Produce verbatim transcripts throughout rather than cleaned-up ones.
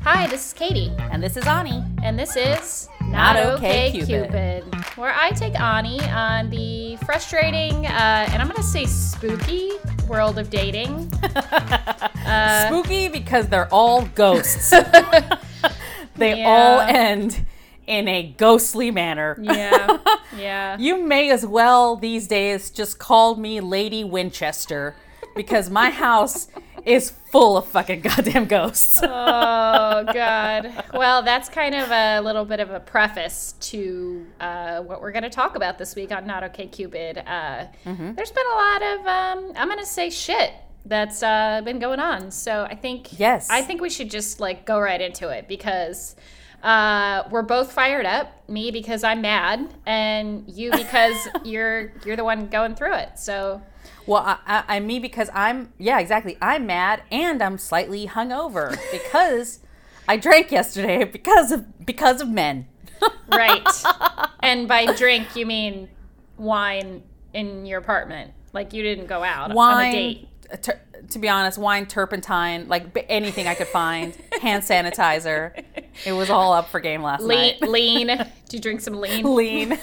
Hi, this is Katie. And this is Ani. And this is Not, Not Okay, okay Cupid. Cupid, where I take Ani on the frustrating, uh, and I'm going to say spooky, world of dating. uh, spooky because they're all ghosts. They yeah. all end in a ghostly manner. Yeah, yeah. You may as well these days just call me Lady Winchester because my house is full of fucking goddamn ghosts. Oh, God. Well, that's kind of a little bit of a preface to uh, what we're going to talk about this week on Not Okay Cupid. Uh, mm-hmm. There's been a lot of, um, I'm going to say shit that's uh, been going on. So I think, yes. I think we should just like go right into it because uh, we're both fired up. Me because I'm mad, and you because you're you're the one going through it. So. Well, I, I, I me because I'm, yeah, exactly. I'm mad and I'm slightly hungover because I drank yesterday because of because of men. Right. And by drink, you mean wine in your apartment. Like you didn't go out wine, on a date. Ter- to be honest, wine, turpentine, like anything I could find, hand sanitizer. It was all up for game last lean, night. Lean. Did you drink some lean? Lean.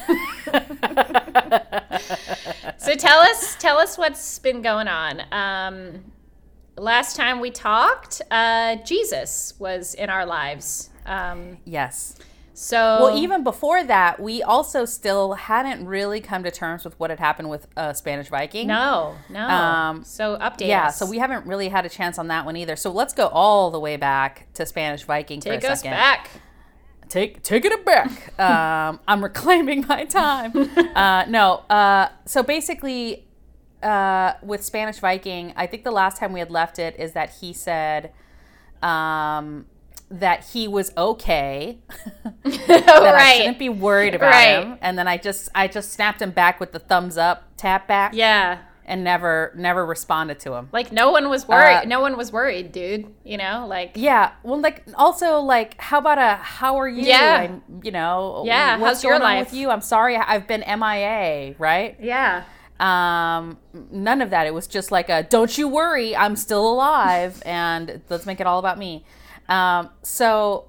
So tell us, tell us what's been going on. Um, last time we talked, uh, Jesus was in our lives. Um, yes. So well, even before that, we also still hadn't really come to terms with what had happened with uh, Spanish Viking. No, no. Um, so update yeah, us. so we haven't really had a chance on that one either. So let's go all the way back to Spanish Viking Take for a second. Take us back. Take take it back. um, I'm reclaiming my time. Uh, no, uh, so basically, uh, with Spanish Viking, I think the last time we had left it is that he said um, that he was okay, that right. I shouldn't be worried about right. him, and then I just I just snapped him back with the thumbs up tap back. Yeah. And never, never responded to him. Like no one was worried. Uh, no one was worried, dude. You know, like yeah. Well, like also, like how about a how are you? Yeah. I'm, you know. Yeah. What's How's your going on life with you? I'm sorry, I've been M I A. Right. Yeah. Um. None of that. It was just like a don't you worry, I'm still alive, and let's make it all about me. Um. So,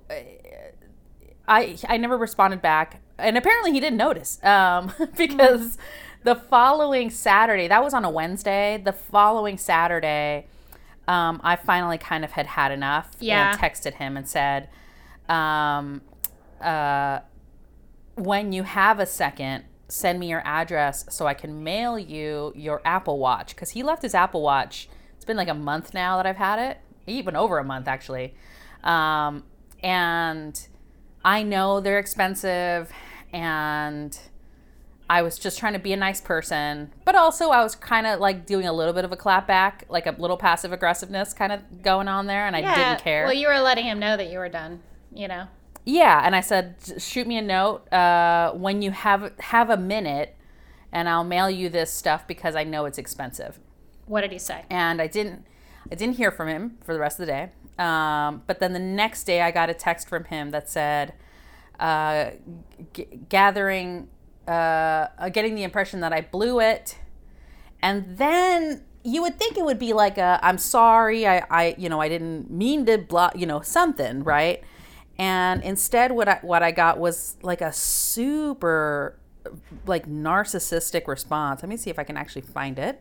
I I never responded back, and apparently he didn't notice. Um. Because. The following Saturday, that was on a Wednesday. The following Saturday, um, I finally kind of had had enough yeah. and texted him and said, um, uh, when you have a second, send me your address so I can mail you your Apple Watch. Because he left his Apple Watch. It's been like a month now that I've had it. Even over a month, actually. Um, and I know they're expensive, and I was just trying to be a nice person, but also I was kind of like doing a little bit of a clap back, like a little passive aggressiveness kind of going on there, and I yeah. didn't care. Well, you were letting him know that you were done, you know? Yeah, and I said, shoot me a note uh, when you have have a minute, and I'll mail you this stuff because I know it's expensive. What did he say? And I didn't, I didn't hear from him for the rest of the day. Um, but then the next day, I got a text from him that said, uh, g- gathering. Uh, getting the impression that I blew it, and then you would think it would be like a I'm sorry, I, I you know I didn't mean to blah, you know something, right? And instead, what I what I got was like a super like narcissistic response. Let me see if I can actually find it,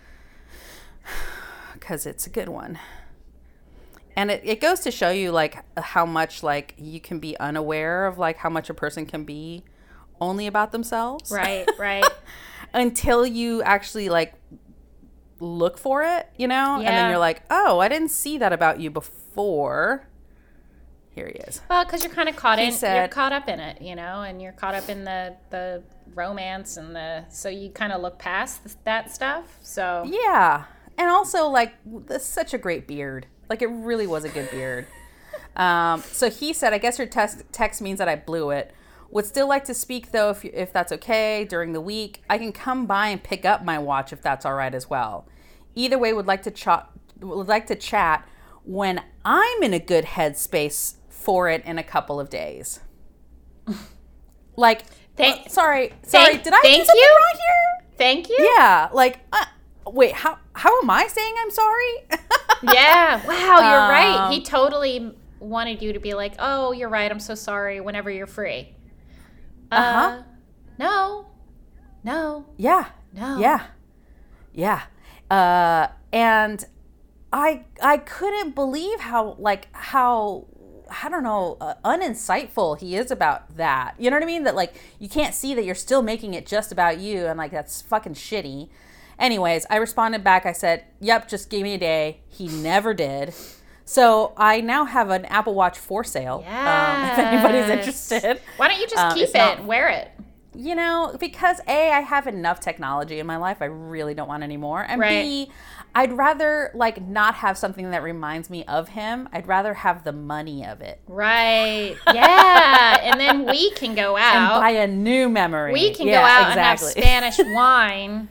because it's a good one. And it, it goes to show you like how much like you can be unaware of like how much a person can be only about themselves. Right, right. Until you actually like look for it, you know? Yeah. And then you're like, oh, I didn't see that about you before. Here he is. Well, because you're kind of caught he in, said, you're caught up in it, you know, and you're caught up in the, the romance and the, so you kind of look past that stuff. So yeah. And also like, this is such a great beard. Like it really was a good beard. um, so he said, I guess your text, text means that I blew it. Would still like to speak, though, if if that's okay, during the week. I can come by and pick up my watch if that's all right as well. Either way, would like to ch- would like to chat when I'm in a good headspace for it in a couple of days. Like, thank, uh, sorry, sorry, thank, did I thank do something you? wrong here? Thank you? Yeah, like, uh, wait, how how am I saying I'm sorry? Yeah, wow, you're Um, right. He totally wanted you to be like, oh, you're right, I'm so sorry, whenever you're free. Uh-huh. Uh, no. No. Yeah. No. Yeah. Yeah. Uh, and I I couldn't believe how, like, how, I don't know, uh, uninsightful he is about that. You know what I mean? That, like, you can't see that you're still making it just about you, and, like, that's fucking shitty. Anyways, I responded back. I said, yep, just give me a day. He never did. So I now have an Apple Watch for sale. Yes. Um, if anybody's interested. Why don't you just Um, keep it's it not- and wear it? You know, because A, I have enough technology in my life. I really don't want any more. And Right. B, I'd rather, like, not have something that reminds me of him. I'd rather have the money of it. Right. Yeah. And then we can go And out. buy a new memory. We can Yeah, go out exactly. and have Spanish wine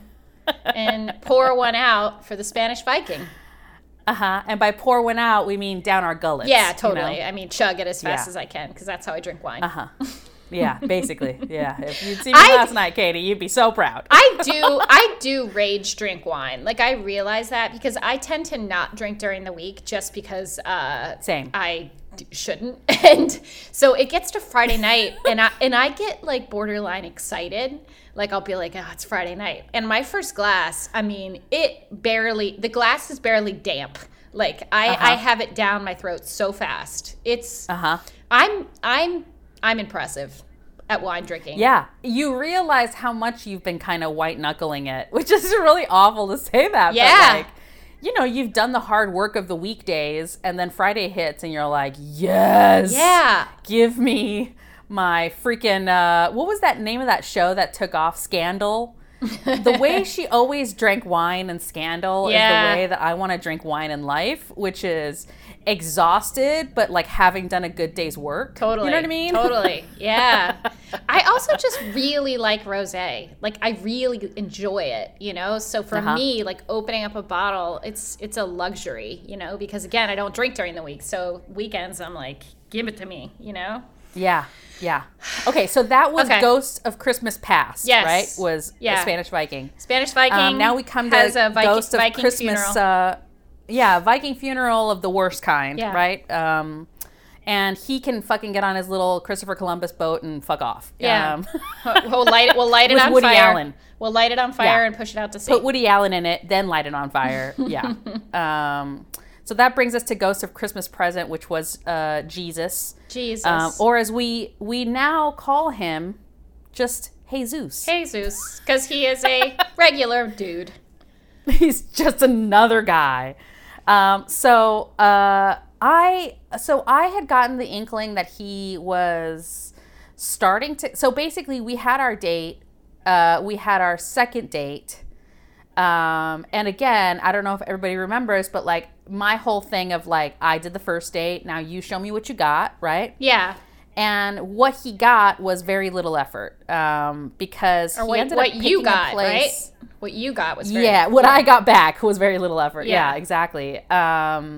and pour one out for the Spanish Viking. Uh-huh. And by pour one out, we mean down our gullets. Yeah, you totally. know? I mean, chug it as fast Yeah. as I can because that's how I drink wine. Uh-huh. Yeah, basically. Yeah. If you'd seen me I- last night, Katie, you'd be so proud. I do I do rage drink wine. Like I realize that because I tend to not drink during the week just because uh Same. I d- shouldn't. And so it gets to Friday night and I and I get like borderline excited. Like I'll be like, "Oh, it's Friday night." And my first glass, I mean, it barely the glass is barely damp. Like I Uh-huh. I have it down my throat so fast. It's Uh-huh. I'm I'm I'm impressive at wine drinking. Yeah, you realize how much you've been kind of white knuckling it, which is really awful to say that. Yeah. But like, you know, you've done the hard work of the weekdays, and then Friday hits, and you're like, yes, Yeah. give me my freaking uh, what was that name of that show that took off? Scandal. The way she always drank wine in Scandal Yeah. is the way that I want to drink wine in life, which is exhausted, but like having done a good day's work. Totally. You know what I mean? Totally. Yeah. I also just really like rosé. Like I really enjoy it, you know? So for Uh-huh. me, like opening up a bottle, it's it's a luxury, you know, because again, I don't drink during the week. So weekends I'm like, give it to me, you know? Yeah, yeah. Okay, so that was Okay. Ghost of Christmas Past, Yes. right? Was Yeah. a Spanish Viking. Spanish Viking. Um, now we come to has a Viking, Ghost of Viking Christmas. funeral. Uh, yeah, Viking funeral of the worst kind, Yeah. right? Um, and he can fucking get on his little Christopher Columbus boat and fuck off. Yeah. Um, we'll light it we'll light it With on Woody fire. Allen. We'll light it on fire Yeah. and push it out to sea. put Woody Allen in it, then light it on fire. Yeah. um, so that brings us to Ghost of Christmas Present, which was uh, Jesus. Jesus. Um, or as we we now call him, just Jesus. Jesus, because he is a regular dude. He's just another guy. Um, so uh, I so I had gotten the inkling that he was starting to. So basically, we had our date. Uh, we had our second date. Um, and again, I don't know if everybody remembers, but like my whole thing of like, I did the first date. Now you show me what you got, right? Yeah. And what he got was very little effort, um, because Or he what, ended what up you picking a got, place- right? What you got was very Yeah, what I got back was very little effort. Yeah, Yeah. exactly. Um,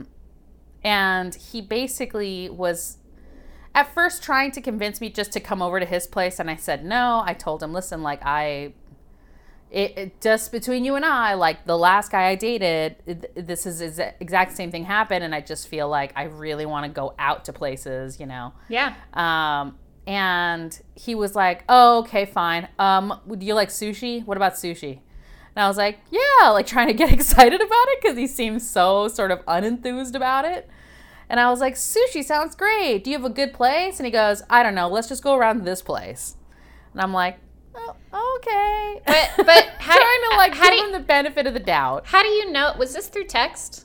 and he basically was at first trying to convince me just to come over to his place, and I said no. I told him, listen, like I. It, it just between you and I, like the last guy I dated, it, this is the exact same thing happened, and I just feel like I really want to go out to places, you know. Yeah. Um, and he was like, "Oh, okay, fine. Um, do you like sushi? What about sushi?" And I was like, "Yeah," like trying to get excited about it because he seems so sort of unenthused about it. And I was like, "Sushi sounds great. Do you have a good place?" And he goes, "I don't know. Let's just go around this place." And I'm like, oh, okay. But but how do- trying to like how give do him the benefit of the doubt. How do you know? Was this through text?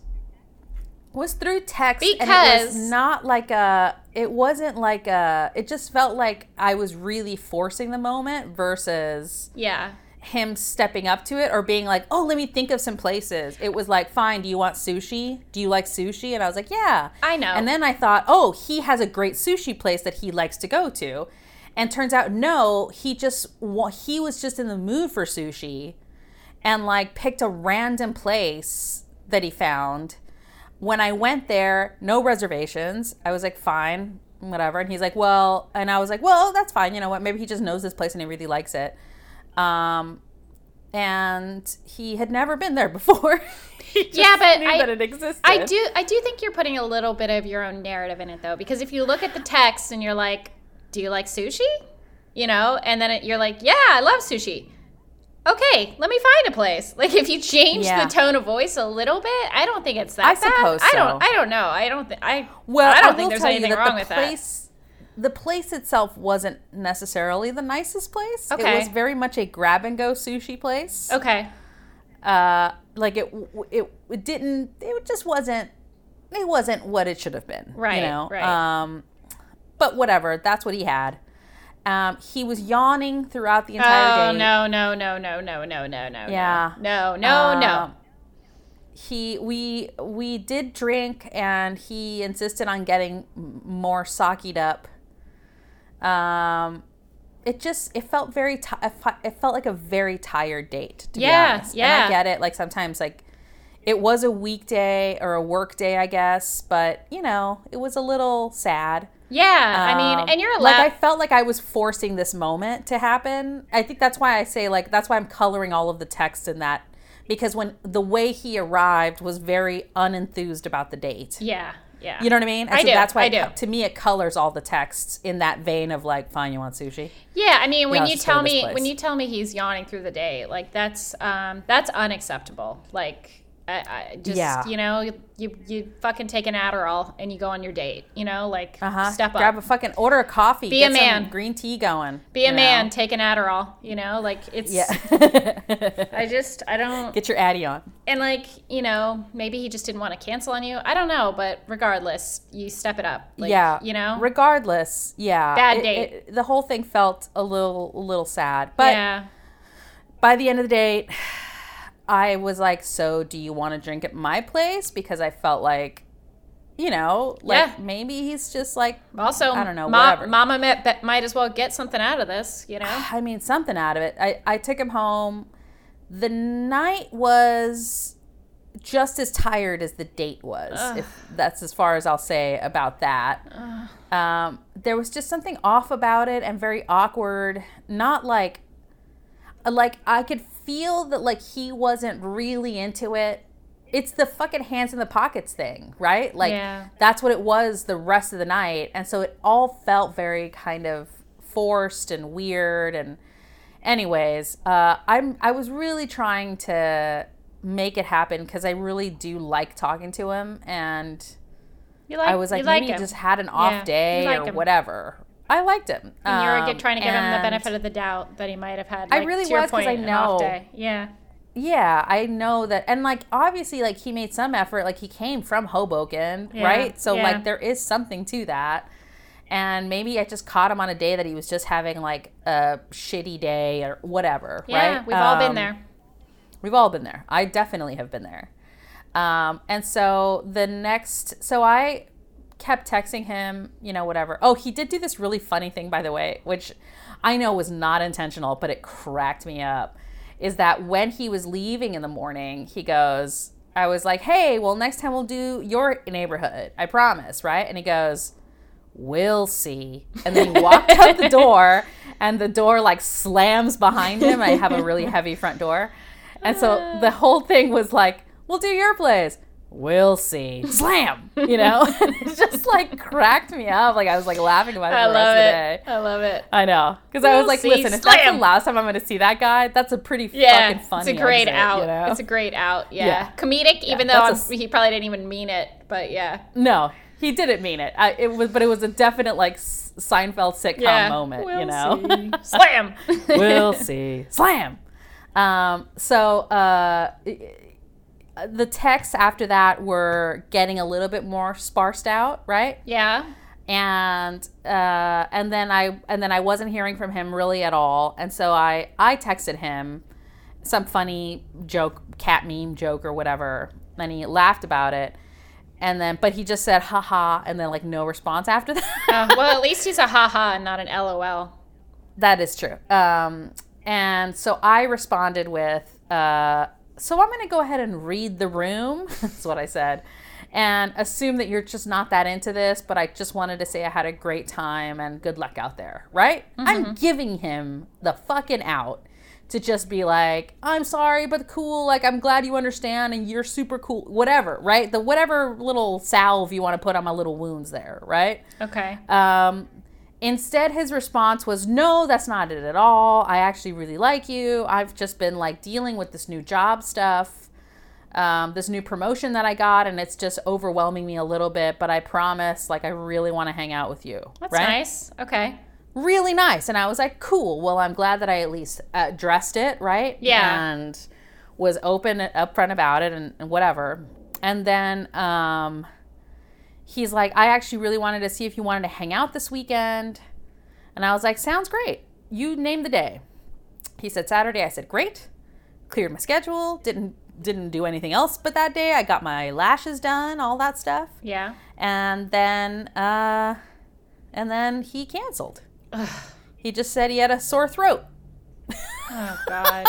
Was through text, and it Because- was not like a. It wasn't like a. It just felt like I was really forcing the moment versus Yeah. him stepping up to it or being like, "Oh, let me think of some places." It was like, "Fine, do you want sushi? Do you like sushi?" And I was like, "Yeah." I know. And then I thought, "Oh, he has a great sushi place that he likes to go to." And turns out, no, he just wa- he was just in the mood for sushi, and like picked a random place that he found. When I went there, no reservations. I was like, fine, whatever. And he's like, well, and I was like, well, that's fine. You know what? Maybe he just knows this place and he really likes it. Um, and he had never been there before. He just yeah, but knew I, that it existed. I do I do think you're putting a little bit of your own narrative in it, though, because if you look at the text and you're like, do you like sushi? You know, and then it, you're like, yeah, I love sushi. Okay, let me find a place. Like, if you change Yeah. the tone of voice a little bit, I don't think it's that I bad. suppose I so. don't. I don't know. I don't think. I. Well, I don't I think will there's tell you anything that wrong the with place, the place itself wasn't necessarily the nicest place. Okay. It was very much a grab and go sushi place. that. Okay. Uh, like it, it, it didn't. It just wasn't. It wasn't what it should have been. Right, You know. right. Um, but whatever. That's what he had. Um, he was yawning throughout the entire Oh day. no no no no no no no no. Yeah. No no no. Um, He we we did drink, and he insisted on getting m- more sakied up. Um, it just it felt very ti- it fe- it felt like a very tired date. To Yeah, be honest. yeah. And I get it. Like sometimes, like it was a weekday or a work day, I guess, but you know, it was a little sad. Yeah. I mean, Um, and you're like allowed. I felt like I was forcing this moment to happen. I think that's why I say like that's why I'm coloring all of the text in that, because when the way he arrived was very unenthused about the date. yeah. Yeah. You know what I mean? And I so do, that's why I it do. co- to me it colors all the texts in that vein of like, fine, you want sushi? Yeah, I mean, when let's you just go tell to this me place. when you tell me he's yawning through the day, like that's um that's unacceptable. Like I, I just Yeah. you know you you fucking take an Adderall and you go on your date. You know, like Uh-huh. step up, Grab a fucking order a coffee. Be get a some man. green tea going. be a you man, know? take an Adderall. You know, like it's. Yeah. I just I don't Get your Addy on. and like you know maybe he just didn't want to cancel on you. I don't know, but regardless, you step it up. Like, yeah. you know. Regardless, yeah. Bad It- date. it- the whole thing felt a little a little sad. But yeah. by the end of the date, I was like, so do you want to drink at my place? Because I felt like, you know, like Yeah. maybe he's just like, Also, I don't know, ma- whatever. Mama might, might as well get something out of this. You know. I mean, something out of it. I, I took him home. The night was just as tired as the date was, Ugh. if that's as far as I'll say about that. Um, there was just something off about it and very awkward. Not like, like I could feel that like he wasn't really into it. It's the fucking hands in the pockets thing, right? Like Yeah. that's what it was the rest of the night. And so it all felt very kind of forced and weird. And anyways, uh, I'm, I was really trying to make it happen because I really do like talking to him. And You like. I was like, you like maybe him. he just had an off Yeah, day you like or him. whatever. I liked him. And you were Um, get- trying to give him the and- benefit of the doubt that he might have had. I Like, really to your was, 'cause point, I an off know. day. Yeah. Yeah, I know that. And like, obviously, like he made some effort. Like he came from Hoboken, Yeah, right? So yeah. like there is something to that. And maybe I just caught him on a day that he was just having like a shitty day or whatever, Yeah, right? we've all been Um, there. We've all been there. I definitely have been there. Um, and so the next, so I kept texting him, you know, whatever. Oh, he did do this really funny thing, by the way, which I know was not intentional, but it cracked me up. Is that when he was leaving in the morning, he goes, I was like, hey, well, next time we'll do your neighborhood. I promise, right? And he goes, we'll see. And then he walked out the door, and the door like slams behind him. I have a really heavy front door. And so the whole thing was like, we'll do your place. We'll see. Slam! You know? It just like cracked me up. Like I was like laughing about it I the love rest of the it. day. I love it. I know. Because I was We'll like, see. listen, if that's Slam! the last time I'm going to see that guy, that's a pretty Yeah, fucking funny it's a great exit, out. you know? It's a great out. Yeah, Yeah. comedic. Even though that's I'm, a s- he probably didn't even mean it, but yeah. No, he didn't mean it. I, it was, but it was a definite like S- Seinfeld sitcom Yeah. moment, We'll you know? see. Slam. We'll see. Slam. Um, so uh, the texts after that were getting a little bit more sparsed out, right? Yeah. And uh, and then I and then I wasn't hearing from him really at all, and so I I texted him some funny joke, cat meme joke or whatever, and he laughed about it. And then, but he just said, haha, and then like no response after that. Uh, well, at least he's a haha and not an LOL. That is true. Um, and so I responded with, uh, so I'm going to go ahead and read the room. That's what I said. And assume that you're just not that into this, but I just wanted to say I had a great time and good luck out there, right? I'm giving him the fucking out to just be like, I'm sorry, but cool. Like, I'm glad you understand and you're super cool. Whatever, right? The whatever little salve you want to put on my little wounds there, right? Okay. Um, instead, his response was, no, that's not it at all. I actually really like you. I've just been like dealing with this new job stuff, um, this new promotion that I got, and it's just overwhelming me a little bit, but I promise, like, I really want to hang out with you. That's right? nice. Okay. Really nice. And I was like, cool. Well, I'm glad that I at least addressed it, right? Yeah. And was open and upfront about it and, and whatever. And then um, he's like, I actually really wanted to see if you wanted to hang out this weekend. And I was like, sounds great. You name the day. He said Saturday. I said, great. Cleared my schedule. Didn't didn't do anything else but that day. I got my lashes done, all that stuff. Yeah. And then, uh, and then he canceled. Ugh. He just said he had a sore throat. Oh, God.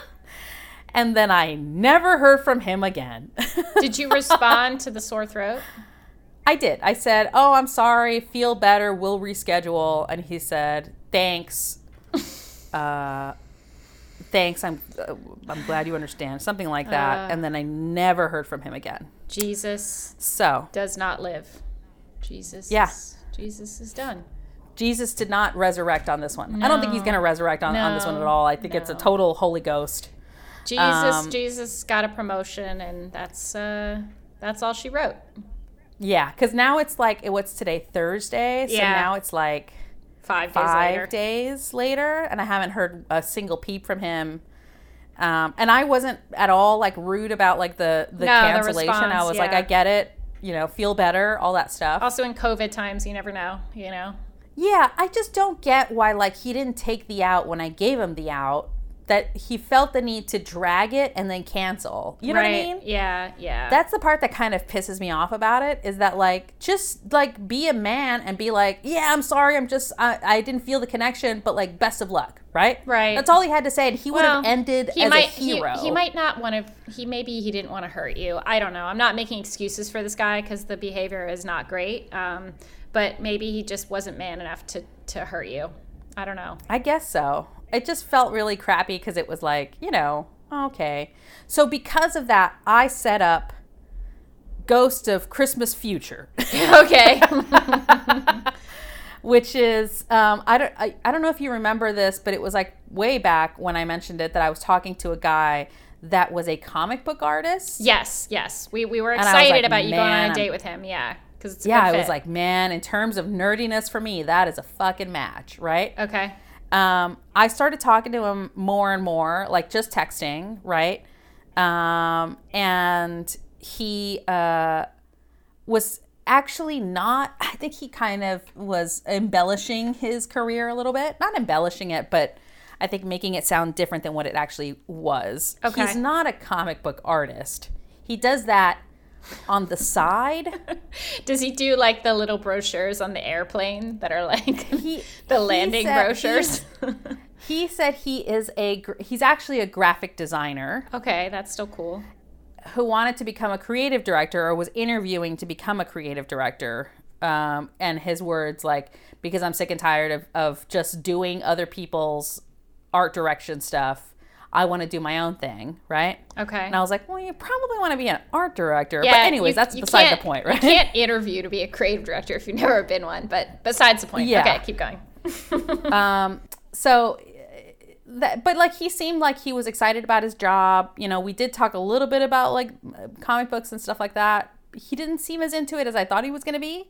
And then I never heard from him again. Did you respond to the sore throat? I did. I said, oh, I'm sorry. Feel better. We'll reschedule. And he said, thanks. uh, thanks. I'm uh, I'm glad you understand. Something like that. Uh, and then I never heard from him again. Jesus So. does not live. Jesus. Yeah. Is, Jesus is done. Jesus did not resurrect on this one. No. I don't think he's going to resurrect on, no. on this one at all. I think no. it's a total Holy Ghost. Jesus, Um, Jesus got a promotion, and that's uh, that's all she wrote. Yeah, because now it's like, what's today, Thursday? So Yeah. now it's like Five days five later. days later, and I haven't heard a single peep from him. Um, and I wasn't at all like rude about like the, the No, the cancellation. response, I was like, yeah. I get it, you know, feel better, all that stuff. Also, in COVID times, you never know, you know? Yeah, I just don't get why like he didn't take the out when I gave him the out, that he felt the need to drag it and then cancel. You know right. what I mean? Yeah, yeah. That's the part that kind of pisses me off about it, is that like, just like be a man and be like, yeah, I'm sorry. I'm just, I, I didn't feel the connection, but like best of luck. Right. Right. That's all he had to say. And he would Well, have ended he as might, a hero. He, he might not want to, he maybe he didn't want to hurt you. I don't know. I'm not making excuses for this guy because the behavior is not great. Um, but maybe he just wasn't man enough to, to hurt you. I don't know. I guess so. It just felt really crappy because it was like, you know, okay. So because of that, I set up Ghost of Christmas Future. Okay. Which is, um, I don't, I, I don't know if you remember this, but it was like way back when I mentioned it that I was talking to a guy that was a comic book artist. Yes, yes. We we were And I was excited like, about you going on man, a date I'm- with him. Yeah, because it's a Yeah, good I fit. was like, man, in terms of nerdiness for me, that is a fucking match, right? Okay. Um, I started talking to him more and more, like just texting, right? Um, and he uh, was actually not, I think he kind of was embellishing his career a little bit. Not embellishing it, but I think making it sound different than what it actually was. Okay. He's not a comic book artist. He does that on the side. Does he do like the little brochures on the airplane that are like He, the he landing said- brochures? He, he said he is a, gr- he's actually a graphic designer Okay, that's still cool. who wanted to become a creative director or was interviewing to become a creative director. Um, and his words, like, because I'm sick and tired of, of just doing other people's art direction stuff, I want to do my own thing, right? Okay. And I was like, well, you probably want to be an art director. Yeah, but anyways, you- that's you beside the can't- point, right? You can't interview to be a creative director if you've never been one, but besides the point. Yeah. Okay, keep going. Um, so, that, but like he seemed like he was excited about his job. You know, we did talk a little bit about like comic books and stuff like that. He didn't seem as into it as I thought he was going to be.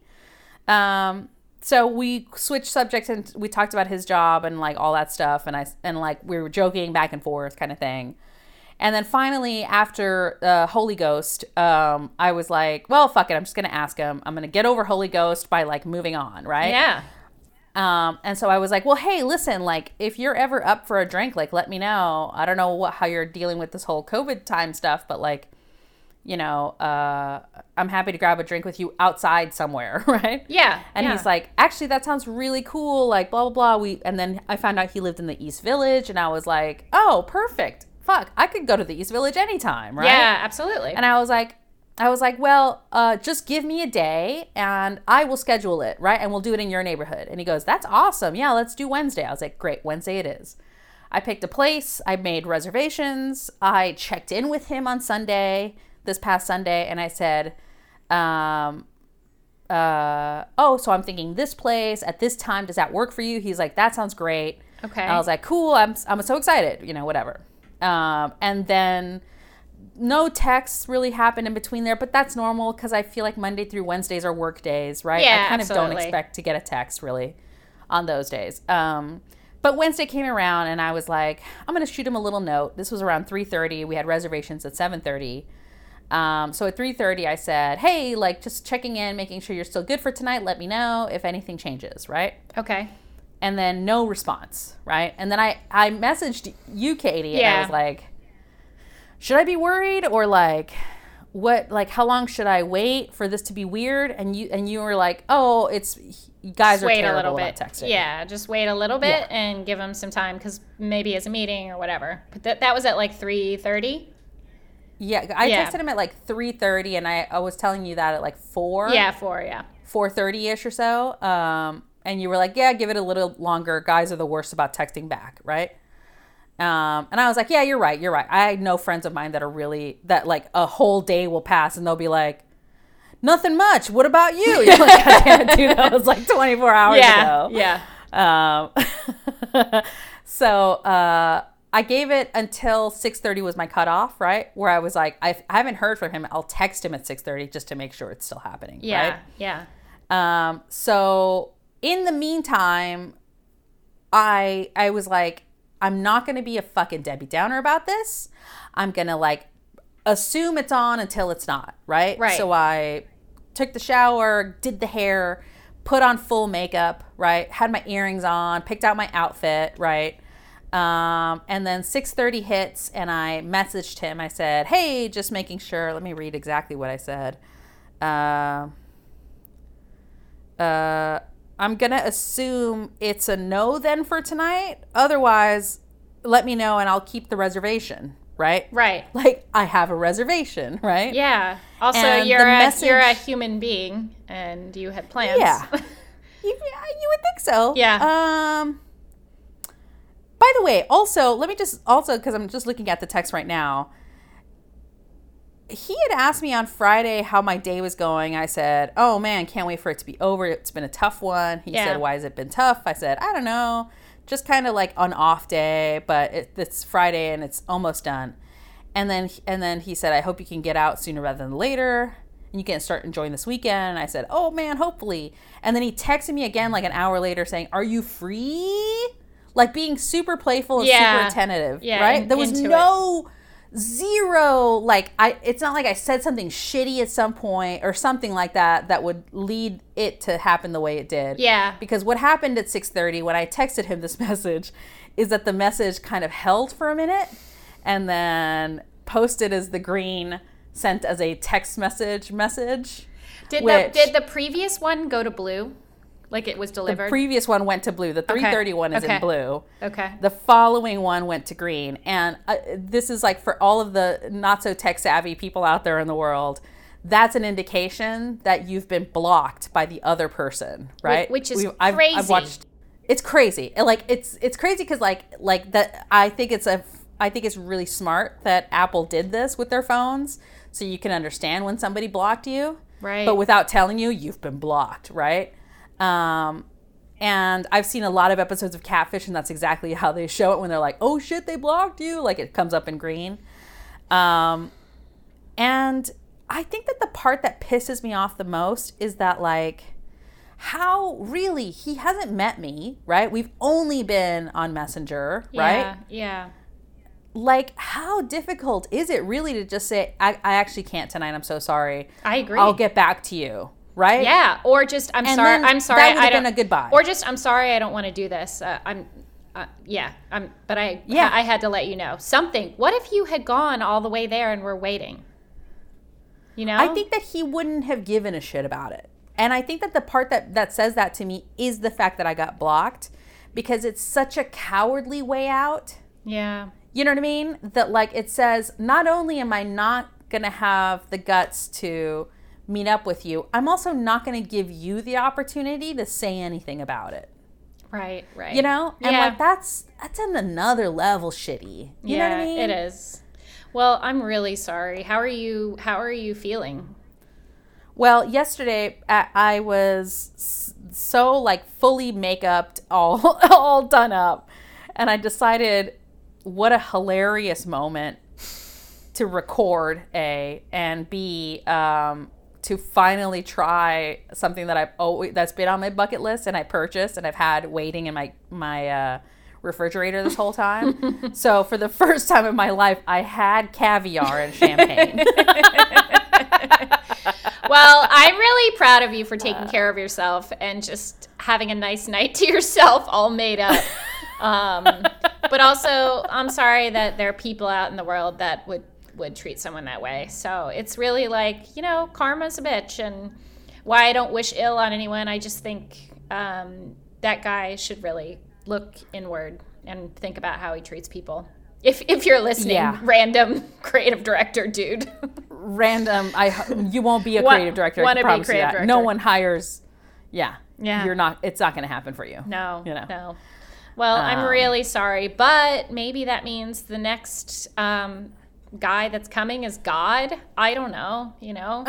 Um, so we switched subjects and we talked about his job and like all that stuff. And I, and like we were joking back and forth kind of thing. And then finally, after uh, Holy Ghost, um, I was like, well, fuck it. I'm just going to ask him. I'm going to get over Holy Ghost by like moving on, right? Yeah. Um, and so I was like, well, hey, listen, like if you're ever up for a drink, like let me know. I don't know what, how you're dealing with this whole COVID time stuff, but like, you know, uh, I'm happy to grab a drink with you outside somewhere, right? Yeah. And yeah. he's like, actually, that sounds really cool. Like blah, blah, blah. We, and then I found out he lived in the East Village and I was like, oh, perfect. Fuck, I could go to the East Village anytime, right? Yeah, absolutely. And I was like, I was like, well, uh, just give me a day and I will schedule it, right? And we'll do it in your neighborhood. And he goes, that's awesome. Yeah, let's do Wednesday. I was like, great, Wednesday it is. I picked a place. I made reservations. I checked in with him on Sunday, this past Sunday, and I said, um, uh, oh, so I'm thinking this place at this time. Does that work for you? He's like, that sounds great. Okay. And I was like, cool. I'm, I'm so excited, you know, whatever. Um, and then no texts really happened in between there, but that's normal because I feel like Monday through Wednesdays are work days, right? Yeah, I kind absolutely. of don't expect to get a text really on those days. Um, but Wednesday came around and I was like, I'm going to shoot him a little note. This was around three thirty. We had reservations at seven thirty. Um, so at three thirty, I said, hey, like just checking in, making sure you're still good for tonight. Let me know if anything changes, right? Okay. And then no response, right? And then I, I messaged you, Katie, and Yeah. I was like, should I be worried or like what, like how long should I wait for this to be weird? And you and you were like, oh, it's you guys Just are wait a terrible little about bit. texting. Yeah, just wait a little bit Yeah. and give him some time because maybe it's a meeting or whatever. But that that was at like three thirty. Yeah, I Yeah. texted him at like three thirty, and I, I was telling you that at like four. Yeah, four. Yeah. four thirty-ish or so. Um, and you were like, yeah, give it a little longer. Guys are the worst about texting back, right? Um, and I was like, yeah, you're right. You're right. I know friends of mine that are really, that like a whole day will pass and they'll be like, nothing much. What about you? You're like, God damn it, dude. That was like twenty-four hours Yeah. ago. Yeah. Um, so uh, I gave it until six thirty was my cutoff, right? Where I was like, I, I haven't heard from him. I'll text him at six thirty just to make sure it's still happening. Yeah. Right? Yeah. Um, so in the meantime, I I was like, I'm not going to be a fucking Debbie Downer about this. I'm going to like assume it's on until it's not, right? Right. So I took the shower, did the hair, put on full makeup, right? Had my earrings on, picked out my outfit, right? Um, and then six thirty hits and I messaged him. I said, hey, just making sure. Let me read exactly what I said. Uh, uh, I'm going to assume it's a no then for tonight. Otherwise, let me know and I'll keep the reservation, right? Right. Like, I have a reservation, right? Yeah. Also, And you're the a message- you're a human being, and you had plans. Yeah. you, you would think so. Yeah. Um. By the way, also, let me just, also, because I'm just looking at the text right now. He had asked me on Friday how my day was going. I said, oh man, can't wait for it to be over. It's been a tough one. He Yeah. said, why has it been tough? I said, I don't know. Just kind of like an off day, but it, it's Friday and it's almost done. And then and then he said, I hope you can get out sooner rather than later. And you can start enjoying this weekend. And I said, oh man, hopefully. And then he texted me again like an hour later saying, are you free? Like being super playful and Yeah. super attentive, Yeah, right? in- there was into no... Zero, like I it's not like I said something shitty at some point or something like that that would lead it to happen the way it did. Yeah. Because what happened at six thirty when I texted him this message is that the message kind of held for a minute and then posted as the green, sent as a text message message. Did which- the did the previous one go to blue? Like it was The delivered? previous one went to blue. The three thirty one is Okay. in blue. Okay. The following one went to green. And uh, this is like for all of the not so tech savvy people out there in the world, that's an indication that you've been blocked by the other person, right? Which is We've- I've, crazy. I've watched. It's crazy. Like it's it's crazy because like like that. I think it's a. I think it's really smart that Apple did this with their phones, so you can understand when somebody blocked you, Right. but without telling you, you've been blocked, right? Um, and I've seen a lot of episodes of Catfish, and that's exactly how they show it when they're like, "Oh shit, they blocked you!" Like it comes up in green. Um, and I think that the part that pisses me off the most is that like, how really he hasn't met me, right? We've only been on Messenger, right? Yeah. Yeah. Like, how difficult is it really to just say, I, I actually can't tonight. I'm so sorry. I agree. I'll get back to you. Right? Yeah. Or just I'm And sorry. then I'm sorry. that would I have don't. been a goodbye. Or just I'm sorry. I don't want to do this. Uh, I'm. Uh, yeah. I'm. But I. Yeah. I had to let you know something. What if you had gone all the way there and were waiting? You know. I think that he wouldn't have given a shit about it. And I think that the part that, that says that to me is the fact that I got blocked because it's such a cowardly way out. Yeah. You know what I mean? That like it says, not only am I not going to have the guts to meet up with you, I'm also not going to give you the opportunity to say anything about it. Right, right. You know? And yeah. like that's that's on another level shitty. You yeah, know what I mean? It is. Well, I'm really sorry. How are you how are you feeling? Well, yesterday I, I was so like fully make-upped, all all done up, and I decided what a hilarious moment to record, A, and B, um, to finally try something that I've always that's been on my bucket list and I purchased and I've had waiting in my my uh, refrigerator this whole time. So for the first time in my life, I had caviar and champagne. Well, I'm really proud of you for taking care of yourself and just having a nice night to yourself, all made up. Um, but also, I'm sorry that there are people out in the world that would, would treat someone that way. So it's really like, you know, karma's a bitch. And why I don't wish ill on anyone, I just think um, that guy should really look inward and think about how he treats people. If if you're listening, yeah. Random creative director, dude. Random, I you won't be a creative director. Want I to can be promise you creative that. director? No one hires. Yeah, Yeah. You're not. It's not going to happen for you. No, you know. no. Well, Um, I'm really sorry, but maybe that means the next um, guy that's coming is God. I don't know. You know.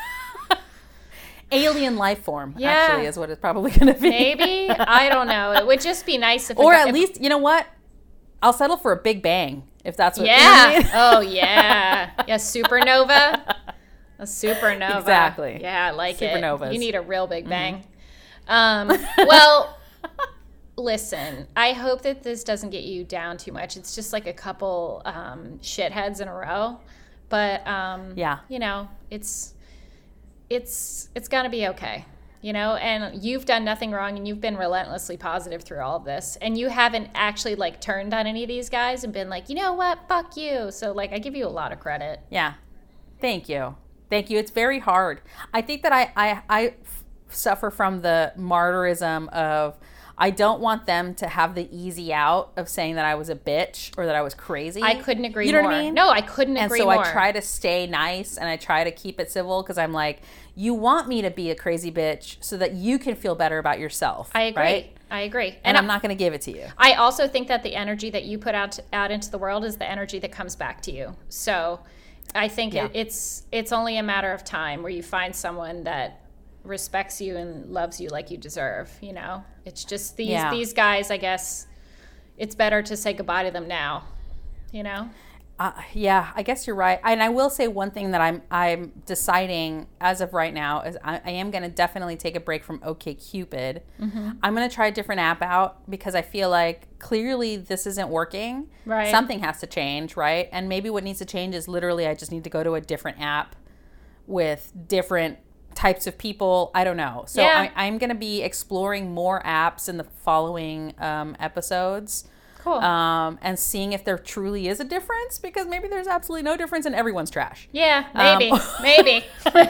Alien life form, Yeah. actually, is what it's probably going to be. Maybe. I don't know. It would just be nice if. Or a guy, at if, least, you know what? I'll settle for a Big Bang if that's what. Yeah. You know what I mean? Oh yeah. Yeah. Supernova. A supernova. Exactly. Yeah, I like Supernovas. it. You need a real Big Bang. Mm-hmm. Um, well, listen, I hope that this doesn't get you down too much. It's just like a couple um, shitheads in a row. But, um, Yeah. you know, it's it's it's going to be okay. You know, and you've done nothing wrong and you've been relentlessly positive through all of this. And you haven't actually, like, turned on any of these guys and been like, you know what, fuck you. So, like, I give you a lot of credit. Yeah. Thank you. Thank you. It's very hard. I think that I, I, I f- suffer from the martyrism of I don't want them to have the easy out of saying that I was a bitch or that I was crazy. I couldn't agree you know more. What I mean? No, I couldn't and agree so more. I try to stay nice and I try to keep it civil because I'm like, you want me to be a crazy bitch so that you can feel better about yourself. I agree. Right? I agree. And, And I'm I, not going to give it to you. I also think that the energy that you put out out into the world is the energy that comes back to you. So I think Yeah. it, it's it's only a matter of time where you find someone that respects you and loves you like you deserve, you know? It's just these Yeah. these guys, I guess, it's better to say goodbye to them now, you know? Uh, yeah, I guess you're right. And I will say one thing that I'm I'm deciding as of right now is I, I am going to definitely take a break from OkCupid. Mm-hmm. I'm going to try a different app out because I feel like clearly this isn't working. Right. Something has to change, right? And maybe what needs to change is literally I just need to go to a different app with different types of people. I don't know. So Yeah. I, I'm going to be exploring more apps in the following um, episodes. Cool. Um, and seeing if there truly is a difference, because maybe there's absolutely no difference and everyone's trash. Yeah, maybe, Um, maybe,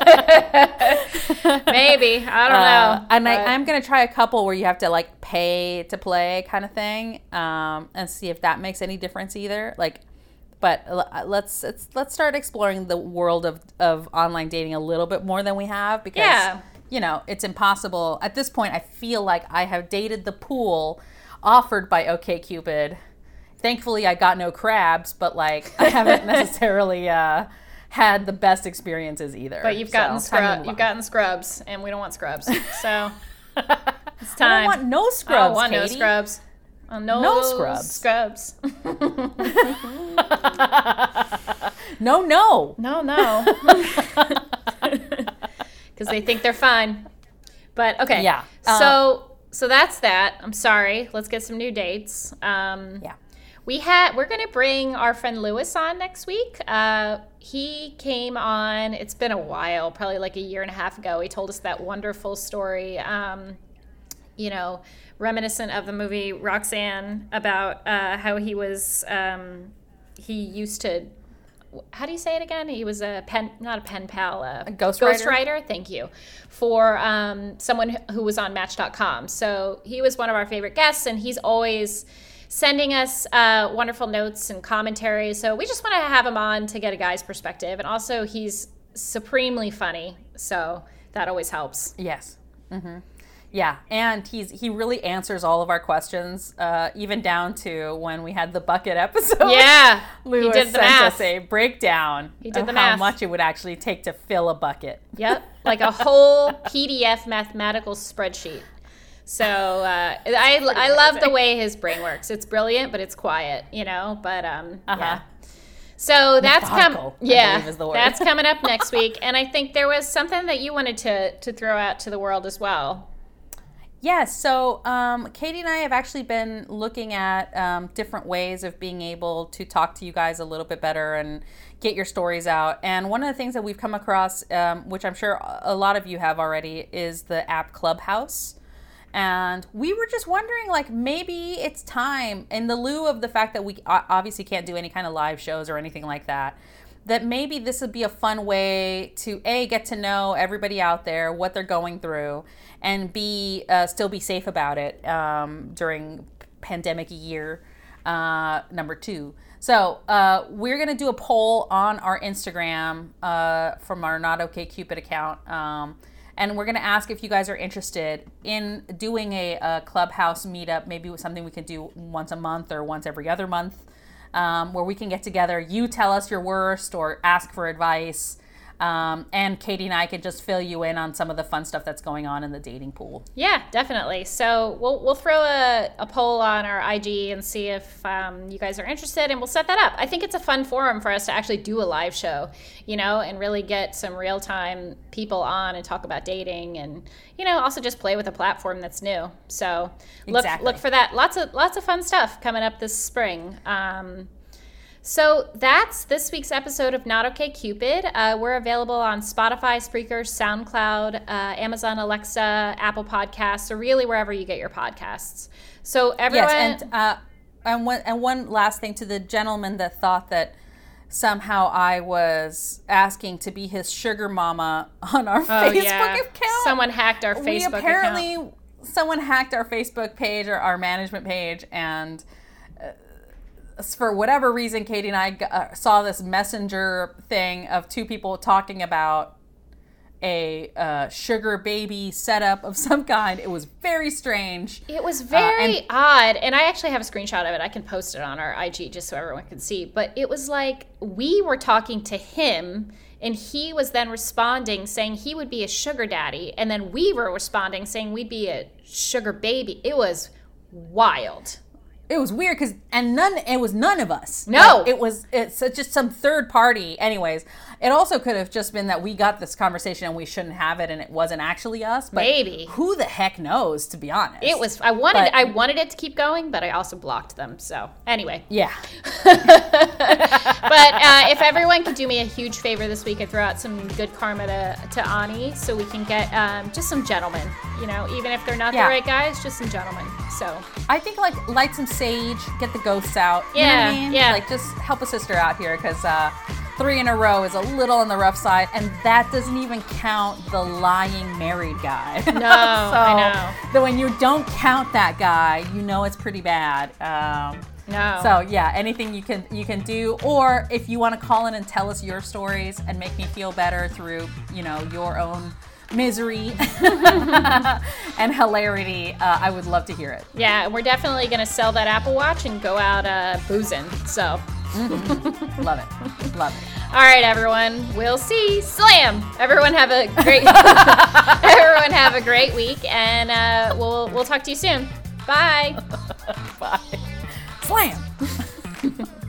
maybe. I don't Uh, know. and but- I, I'm going to try a couple where you have to like pay to play kind of thing, um, and see if that makes any difference either. Like, but l- let's let's let's start exploring the world of, of online dating a little bit more than we have, because Yeah. you know it's impossible at this point. I feel like I have dated the pool offered by OkCupid. Thankfully, I got no crabs, but like I haven't necessarily uh, had the best experiences either. But you've gotten So, time to scrub, move you've on. gotten scrubs, and we don't want scrubs. So it's I time. don't want no I scrubs. don't want no Katie. scrubs. Uh, no, No scrubs. Scrubs. No, no. no, no. Because they think they're fine. But okay. Yeah. Uh, So so that's that. I'm sorry. Let's get some new dates. Um, Yeah. We had we're gonna bring our friend Lewis on next week. Uh, he came on. It's been a while, probably like a year and a half ago. He told us that wonderful story. Um, you know, reminiscent of the movie Roxanne, about uh, how he was um, he used to. How do you say it again? He was a pen, not a pen pal, a, A ghostwriter? ghostwriter. Thank you, for um, someone who was on Match dot com. So he was one of our favorite guests, and he's always sending us uh, wonderful notes and commentary. So we just want to have him on to get a guy's perspective, and also he's supremely funny, so that always helps. Yes. Mm-hmm. Yeah, and he's he really answers all of our questions, uh, even down to when we had the bucket episode. Yeah, Lewis he did the sent math. us a breakdown He did of the how math. much it would actually take to fill a bucket. Yep, like a whole P D F mathematical spreadsheet. So uh, I I love the way his brain works. It's brilliant, but it's quiet, you know. But um, Uh-huh. yeah. So that's Methodical, com- I yeah, believe is the word. that's coming up next week, and I think there was something that you wanted to to throw out to the world as well. Yes, so um, Katie and I have actually been looking at um, different ways of being able to talk to you guys a little bit better and get your stories out. And one of the things that we've come across, um, which I'm sure a lot of you have already, is the app Clubhouse. And we were just wondering, like, maybe it's time, in the lieu of the fact that we obviously can't do any kind of live shows or anything like that, that maybe this would be a fun way to, A, get to know everybody out there, what they're going through, and B, uh, still be safe about it um, during pandemic year uh, number two. So uh, we're going to do a poll on our Instagram uh, from our Not Okay Cupid account. Um, and we're going to ask if you guys are interested in doing a, a Clubhouse meetup, maybe something we can do once a month or once every other month. Um, where we can get together, you tell us your worst or ask for advice, um, and Katie and I can just fill you in on some of the fun stuff that's going on in the dating pool. Yeah, definitely. So we'll we'll throw a, a poll on our I G and see if um, you guys are interested, and we'll set that up. I think it's a fun forum for us to actually do a live show, you know, and really get some real time people on and talk about dating, and you know, also just play with a platform that's new. So look Exactly. look for that. Lots of lots of fun stuff coming up this spring. Um, So that's this week's episode of Not Okay Cupid. Uh, we're available on Spotify, Spreaker, SoundCloud, uh, Amazon Alexa, Apple Podcasts, or really wherever you get your podcasts. So everyone, Yes, and uh, and one and one last thing to the gentleman that thought that somehow I was asking to be his sugar mama on our oh Facebook yeah, account. someone hacked our we Facebook apparently account. someone hacked our Facebook page or our management page, and uh, for whatever reason, Katie and I uh, saw this messenger thing of two people talking about a uh, sugar baby setup of some kind. It was very strange. It was very uh, and- odd, and I actually have a screenshot of it. I can post it on our I G just so everyone can see. But it was like we were talking to him, and he was then responding saying he would be a sugar daddy, and then we were responding saying we'd be a sugar baby. It was wild. It was weird because, and none, it was none of us. No. Like, it was, it's just some third party. Anyways, it also could have just been that we got this conversation and we shouldn't have it and it wasn't actually us. But Maybe. who the heck knows, to be honest. It was, I wanted, But- I wanted it to keep going, but I also blocked them. So anyway. Yeah. But uh, if everyone could do me a huge favor this week and throw out some good karma to, to Ani so we can get um, just some gentlemen, you know, even if they're not Yeah. the right guys, just some gentlemen. So I think, like, light some sage, get the ghosts out. You Yeah, know what I mean? yeah. Like, just help a sister out here because uh, three in a row is a little on the rough side. And that doesn't even count the lying married guy. No, so I know. that when you don't count that guy, you know it's pretty bad. Um, No. So yeah, anything you can you can do, or if you want to call in and tell us your stories and make me feel better through, you know, your own misery and hilarity, uh, I would love to hear it. Yeah, and we're definitely going to sell that Apple Watch and go out uh, boozing. So, Mm-hmm. Love it, love it. all right, everyone, we'll see. Slam! Everyone have a great, everyone have a great week, and uh, we'll we'll talk to you soon. Bye. Bye. Slam.